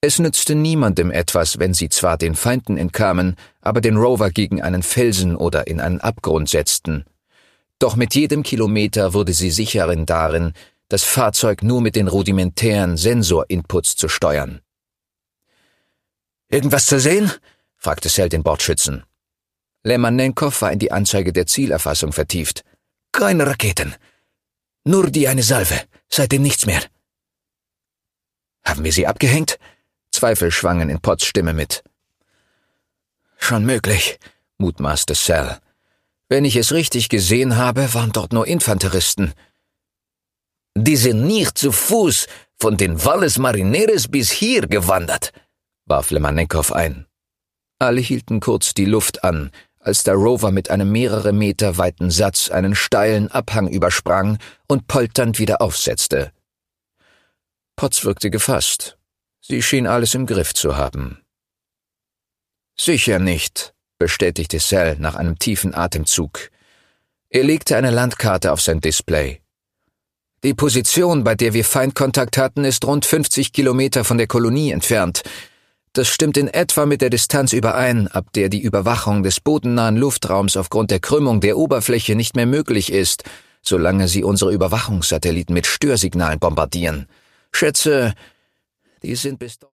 Es nützte niemandem etwas, wenn sie zwar den Feinden entkamen, aber den Rover gegen einen Felsen oder in einen Abgrund setzten. Doch mit jedem Kilometer wurde sie sicherin darin, das Fahrzeug nur mit den rudimentären Sensor-Inputs zu steuern. »Irgendwas zu sehen?« fragte Sal den Bordschützen. Lemannenkow war in die Anzeige der Zielerfassung vertieft. »Keine Raketen. Nur die eine Salve. Seitdem nichts mehr.« »Haben wir sie abgehängt?« Zweifel schwangen in Potts Stimme mit. »Schon möglich«, mutmaßte Sal. »Wenn ich es richtig gesehen habe, waren dort nur Infanteristen.« »Die sind nicht zu Fuß von den Valles Marineres bis hier gewandert«, warf Lemannenkow ein. Alle hielten kurz die Luft an, als der Rover mit einem mehrere Meter weiten Satz einen steilen Abhang übersprang und polternd wieder aufsetzte. Potts wirkte gefasst. Sie schien alles im Griff zu haben. »Sicher nicht«, bestätigte Sal nach einem tiefen Atemzug. Er legte eine Landkarte auf sein Display. »Die Position, bei der wir Feindkontakt hatten, ist rund 50 Kilometer von der Kolonie entfernt. Das stimmt in etwa mit der Distanz überein, ab der die Überwachung des bodennahen Luftraums aufgrund der Krümmung der Oberfläche nicht mehr möglich ist, solange sie unsere Überwachungssatelliten mit Störsignalen bombardieren. Schätze, die sind bis